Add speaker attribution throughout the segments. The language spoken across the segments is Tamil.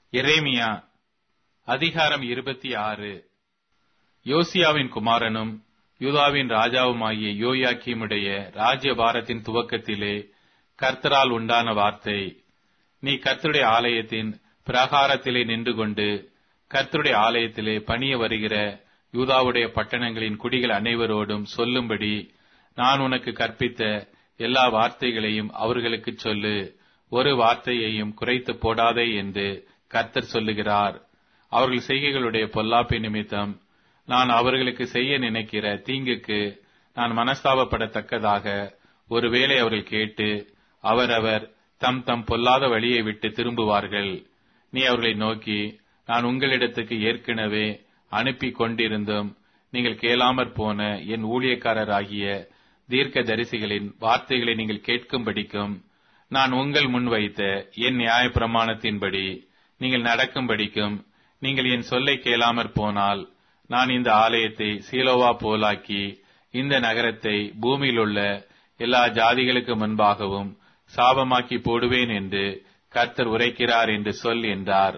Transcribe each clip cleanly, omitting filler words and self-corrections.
Speaker 1: எரேமியா அதிகாரம் 26. யோசியாவின் குமாரனும் யூதாவின் ராஜாவுமாகிய யோயாக்கீமுடைய ராஜ்யபாரத்தின் துவக்கத்திலே கர்த்தரால் உண்டான வார்த்தை. நீ கர்த்தருடைய ஆலயத்தின் பிரகாரத்திலே நின்று கொண்டு கர்த்தருடைய ஆலயத்திலே பணிய வருகிற யூதாவுடைய பட்டணங்களின் குடிகள் அனைவரோடும் சொல்லும்படி நான் உனக்கு கற்பித்த எல்லா வார்த்தைகளையும் அவர்களுக்குச் சொல்லு. ஒரு வார்த்தையையும் குறைத்து போடாதே என்று கர்த்தர் சொல்லுகிறார். அவர்கள் செய்கைகளுடைய பொல்லாப்பை நிமித்தம் நான் அவர்களுக்கு செய்ய நினைக்கிற தீங்குக்கு நான் மனஸ்தாபப்படத்தக்கதாக ஒருவேளை அவர்கள் கேட்டு அவரவர் தம் தம் பொல்லாத வழியை விட்டு திரும்புவார்கள். நீ அவர்களை நோக்கி, நான் உங்களிடத்துக்கு ஏற்கனவே அனுப்பி கொண்டிருந்தும் நீங்கள் கேளாமற் போன என் ஊழியக்காரராகிய தீர்க்க தரிசிகளின் வார்த்தைகளை நீங்கள் கேட்கும்படிக்கும் நான் உங்கள் முன் வைத்த என் நியாயப்பிரமாணத்தின்படி நீங்கள் நடக்கும்படிக்கும் நீங்கள் என் சொல்லை கேளாமற் போனால் நான் இந்த ஆலயத்தை சீலோவா போலாக்கி இந்த நகரத்தை பூமியிலுள்ள எல்லா ஜாதிகளுக்கு முன்பாகவும் சாபமாக்கி போடுவேன் என்று கர்த்தர் உரைக்கிறார் என்று சொல் என்றார்.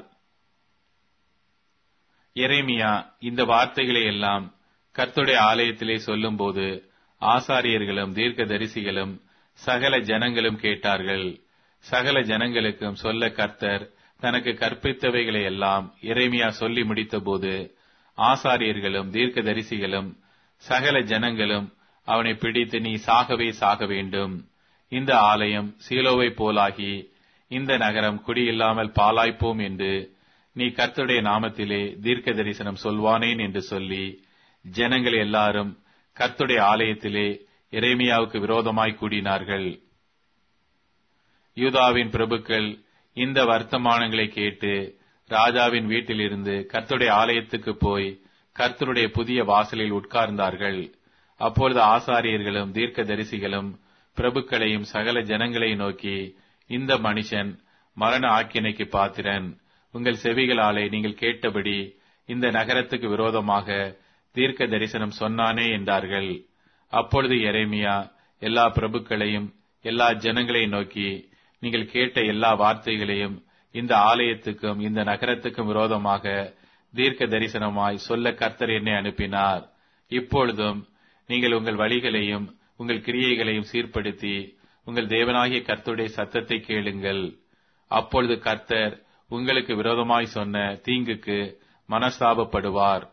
Speaker 1: எரேமியா இந்த வார்த்தைகளை எல்லாம் கர்த்தருடைய ஆலயத்திலே சொல்லும்போது ஆசாரியர்களும் தீர்க்க தரிசிகளும் சகல ஜனங்களும் கேட்டார்கள். சகல ஜனங்களுக்கும் சொல்ல கர்த்தர் தனக்கு கற்பித்தவைகளை எல்லாம் எரேமியா சொல்லி முடித்தபோது ஆசாரியர்களும் தீர்க்க தரிசிகளும் சகல ஜனங்களும் அவனை பிடித்து, நீ சாகவே சாக வேண்டும். இந்த ஆலயம் சீலோவை போலாகி இந்த நகரம் குடியில்லாமல் பாலாய்ப்போம் என்று நீ கர்த்தருடைய நாமத்திலே தீர்க்க தரிசனம் சொல்வானேன் என்று சொல்லி ஜனங்கள் எல்லாரும் கர்த்தருடைய ஆலயத்திலே எரேமியாவுக்கு விரோதமாய் கூடினார்கள். யூதாவின் பிரபுக்கள் இந்த வர்த்தமானங்களை கேட்டு ராஜாவின் வீட்டிலிருந்து கர்த்தருடைய ஆலயத்துக்கு போய் கர்த்தருடைய புதிய வாசலில் உட்கார்ந்தார்கள். அப்பொழுது ஆசாரியர்களும் தீர்க்க தரிசிகளும் பிரபுக்களையும் சகல ஜனங்களை நோக்கி, இந்த மனுஷன் மரண ஆக்கினைக்கு பாத்திரன். உங்கள் செவிகளாலே நீங்கள் கேட்டபடி இந்த நகரத்துக்கு விரோதமாக தீர்க்க தரிசனம் சொன்னானே என்றார்கள். அப்பொழுது எரேமியா எல்லா பிரபுக்களையும் எல்லா ஜனங்களையும் நோக்கி, நீங்கள் கேட்ட எல்லா வார்த்தைகளையும் இந்த ஆலயத்துக்கும் இந்த நகரத்துக்கும் விரோதமாக தீர்க்க தரிசனமாய் சொல்ல கர்த்தர் என்னை அனுப்பினார். இப்பொழுதும் நீங்கள் உங்கள் வழிகளையும் உங்கள் கிரியைகளையும் சீர்படுத்தி உங்கள் தேவனாகிய கர்த்தருடைய சத்தத்தை கேளுங்கள். அப்பொழுது கர்த்தர் உங்களுக்கு விரோதமாய் சொன்ன தீங்குக்கு மனஸ்தாபப்படுவார்.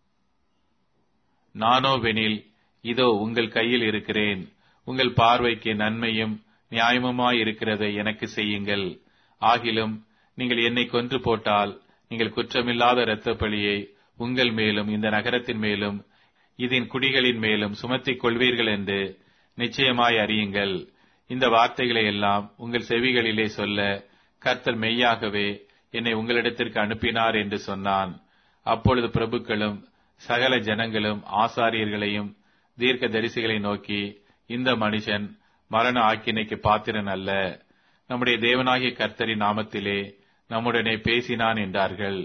Speaker 1: நானோவெனில் இதோ உங்கள் கையில் இருக்கிறேன். உங்கள் பார்வைக்கு நன்மையும் நியாயமுமாயிருக்கிறதை எனக்கு செய்யுங்கள். ஆகிலும் நீங்கள் என்னை கொன்று போட்டால் நீங்கள் குற்றமில்லாத இரத்தப் பழியை உங்கள் மேலும் இந்த நகரத்தின் மேலும் இதன் குடிகளின் மேலும் சுமத்திக் கொள்வீர்கள் என்று நிச்சயமாய் அறியுங்கள். இந்த வார்த்தைகளை எல்லாம் உங்கள் செவிகளிலே சொல்ல கர்த்தர் மெய்யாகவே என்னை உங்களிடத்திற்கு அனுப்பினார் என்று சொன்னான். அப்பொழுது பிரபுக்களும் சகல ஜனங்களும் ஆசாரியர்களையும் தீர்க்க தரிசிகளை நோக்கி, இந்த மனுஷன் மரண ஆக்கினைக்கு பாத்திரன் அல்ல, நம்முடைய தேவனாகிய கர்த்தரின் நாமத்திலே நம்முடனே பேசினான் என்றார்கள்.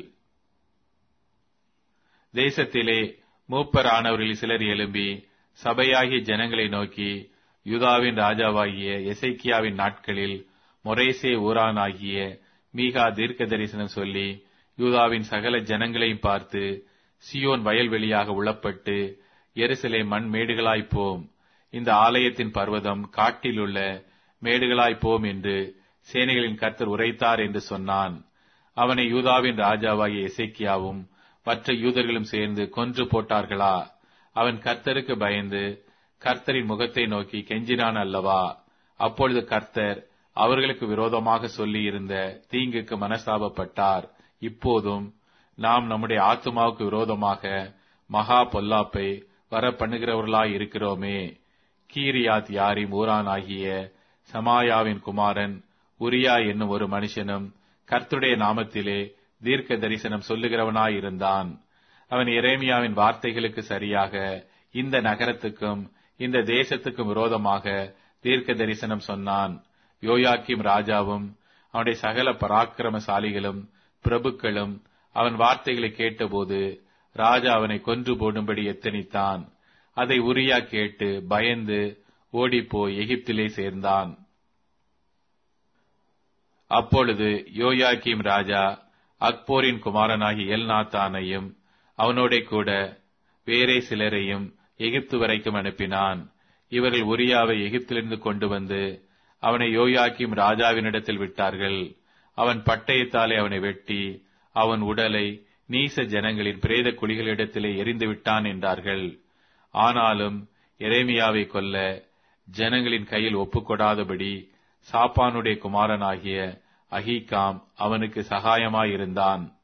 Speaker 1: தேசத்திலே மூப்பரானவர்களில் சிலர் எழும்பி சபையாகிய ஜனங்களை நோக்கி, யூதாவின் ராஜாவாகிய எசேக்கியாவின் நாட்களில் மொரேசே ஊரானாகிய மீகா தீர்க்க தரிசனம் சொல்லி யூதாவின் சகல ஜனங்களையும் பார்த்து, சியோன் வயல்வெளியாக உளப்பட்டு எருசலேம் மண் மேடுகளாய்ப்போம், இந்த ஆலயத்தின் பர்வதம் காட்டிலுள்ள மேடுகளாய்ப்போம் என்று சேனைகளின் கர்த்தர் உரைத்தார் என்று சொன்னான். அவனை யூதாவின் ராஜாவாகிய எசேக்கியாவும் மற்ற யூதர்களும் சேர்ந்து கொன்று போட்டார்களா? அவன் கர்த்தருக்கு பயந்து கர்த்தரின் முகத்தை நோக்கி கெஞ்சினான் அல்லவா? அப்பொழுது கர்த்தர் அவர்களுக்கு விரோதமாக சொல்லி இருந்த தீங்குக்கு மனஸ்தாபப்பட்டார். இப்போதும் நாம் நம்முடைய ஆத்துமாவுக்கு விரோதமாக மகா பொல்லாப்பை வர பண்ணுகிறவர்களாய் இருக்கிறோமே. கீரியாத் யாரிம் ஊரானாகிய சமாயாவின் குமாரன் உரியா என்னும் ஒரு மனுஷனும் கர்த்தருடைய நாமத்திலே தீர்க்க தரிசனம் சொல்லுகிறவனாயிருந்தான். அவன் எரேமியாவின் வார்த்தைகளுக்கு சரியாக இந்த நகரத்துக்கும் இந்த தேசத்துக்கும் விரோதமாக தீர்க்க தரிசனம் சொன்னான். யோயாக்கீம் ராஜாவும் அவனுடைய சகல பராக்கிரமசாலிகளும் பிரபுக்களும் அவன் வார்த்தைகளை கேட்டபோது ராஜா அவனை கொன்று போடும்படி எத்தனித்தான். அதை உரியா கேட்டு பயந்து ஓடிப்போய் எகிப்திலே சேர்ந்தான். அப்பொழுது யோயாக்கீம் ராஜா அக்போரின் குமாரனாகிய எல்நாத்தானையும் அவனோட கூட வேறே சிலரையும் எகிப்து வரைக்கும் அனுப்பினான். இவர்கள் உரியாவை எகிப்திலிருந்து கொண்டு வந்து அவனை யோயாக்கீம் ராஜாவினிடத்தில் விட்டார்கள். அவன் பட்டயத்தாலே அவனை வெட்டி அவன் உடலை நீச ஜனங்களின் பிரேத குழிகளிடத்திலே எரிந்து விட்டான் என்றார்கள். ஆனாலும் எரேமியாவை கொல்ல ஜனங்களின் கையில் ஒப்புக்கொடாதபடி சாப்பானுடைய குமாரனாகிய அகீகாம் அவனுக்கு சகாயமாயிருந்தான்.